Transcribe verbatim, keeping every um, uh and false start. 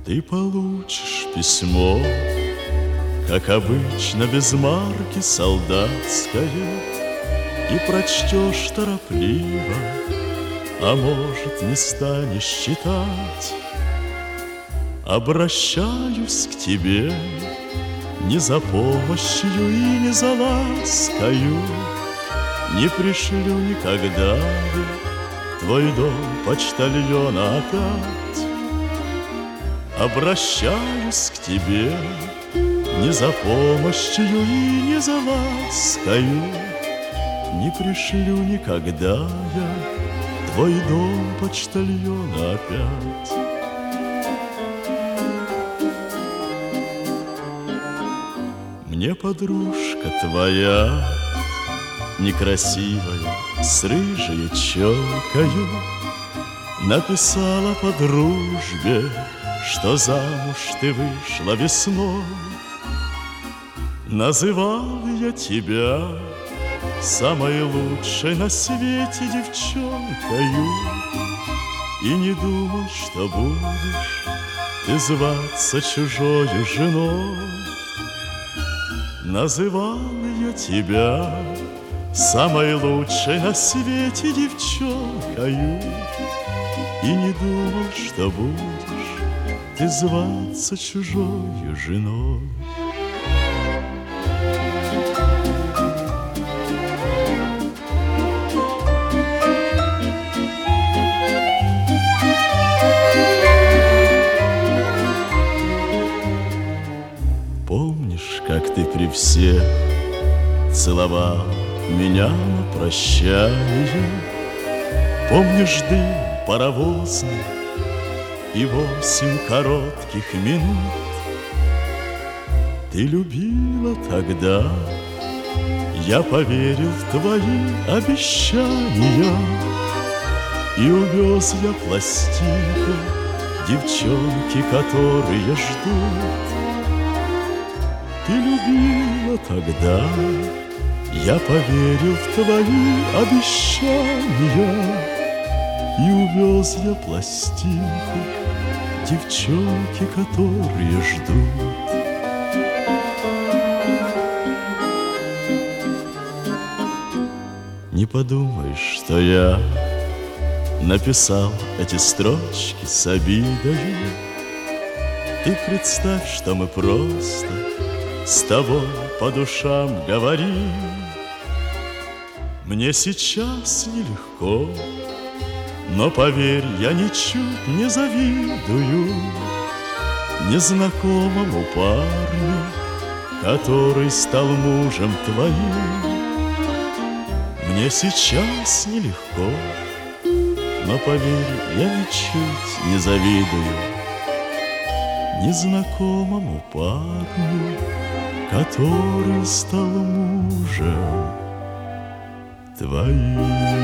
Ты получишь письмо, как обычно, без марки солдатское, и прочтешь торопливо, а может, не станешь читать. Обращаюсь к тебе не за помощью и не за ласкою, не пришлю никогда я твой дом почтальона опять. Обращаюсь к тебе не за помощью и не за ласкою, не пришлю никогда я твой дом почтальона опять. Мне подружка твоя, некрасивая, с рыжей челкою, написала по дружбе, что замуж ты вышла весной. Называл я тебя самой лучшей на свете девчонкою, и не думал, что будешь ты зваться чужою женой. Называл я тебя самой лучшей на свете девчонкою, и не думал, что будешь ты зваться чужою женой. Помнишь, как ты при всех целовал меня на прощание? Помнишь дым паровозный и восемь коротких минут? Ты любила тогда, я поверил в твои обещания, и увез я пластинку девчонки, которые ждут. Ты любила тогда, я поверил в твои обещания, и увез я пластинку девчонки, которые ждут. Не подумаешь, что я написал эти строчки с обидою. Ты представь, что мы просто с тобой по душам говорим. Мне сейчас нелегко, но поверь, я ничуть не завидую незнакомому парню, который стал мужем твоим. Мне сейчас нелегко, но поверь, я ничуть не завидую незнакомому парню, который стал мужем твоим.